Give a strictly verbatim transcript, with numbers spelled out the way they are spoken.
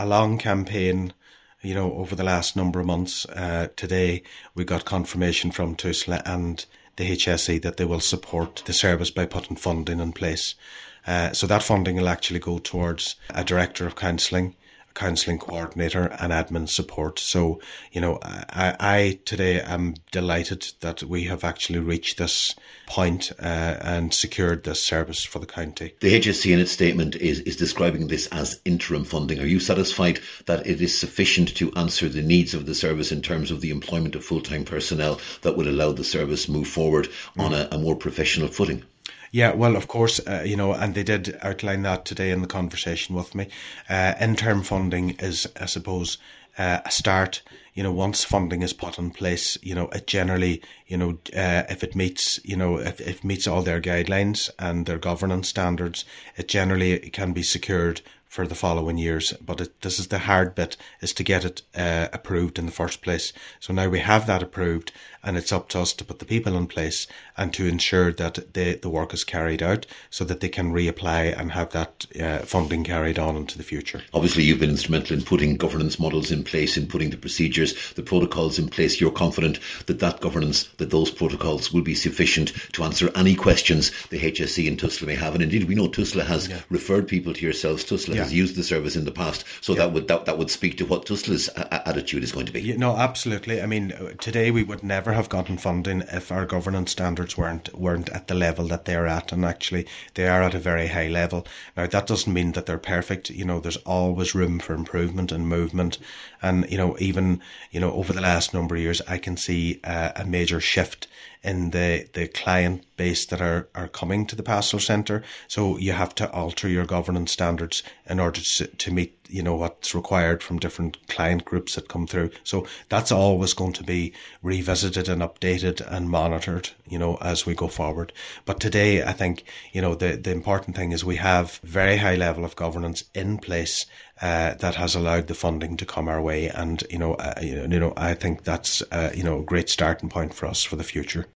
a long campaign, you know, over the last number of months. Uh, today we got confirmation from TUSLA and the H S E that they will support the service by putting funding in place. Uh, so that funding will actually go towards a director of counselling, a counselling coordinator and admin support. So, you know, I, I today am delighted that we have actually reached this point uh, and secured this service for the county. The H S C in its statement is, is describing this as interim funding. Are you satisfied that it is sufficient to answer the needs of the service in terms of the employment of full-time personnel that will allow the service move forward mm. on a, a more professional footing? Yeah, well, of course, uh, you know, and they did outline that today in the conversation with me. Uh, interim funding is, I suppose, uh, a start. You know, once funding is put in place, you know, it generally, you know, uh, if it meets, you know, if, if it meets all their guidelines and their governance standards, it generally can be secured for the following years. But it, this is the hard bit, is to get it uh, approved in the first place. So now we have that approved, and it's up to us to put the people in place and to ensure that the, the work is carried out so that they can reapply and have that uh, funding carried on into the future. Obviously, you've been instrumental in putting governance models in place, in putting the procedures, the protocols in place. You're confident that that governance, that those protocols will be sufficient to answer any questions the H S C and TUSLA may have. And indeed, we know TUSLA has yeah. referred people to yourselves. TUSLA yeah. has used the service in the past. So yeah. that would that, that would speak to what TUSLA's a- attitude is going to be. Yeah, no, absolutely. I mean, today we would never have gotten funding if our governance standards weren't weren't at the level that they're at, and actually they are at a very high level. Now, that doesn't mean that they're perfect. You know, there's always room for improvement and movement, and you know, even you know, over the last number of years, I can see uh, a major shift in the, the client base that are, are coming to the pastoral centre. So you have to alter your governance standards in order to, to meet, you know, what's required from different client groups that come through. So that's always going to be revisited and updated and monitored, you know, as we go forward. But today, I think, you know, the, the important thing is we have very high level of governance in place Uh, that has allowed the funding to come our way, and you know, uh, you know, I think that's uh, you know a great starting point for us for the future.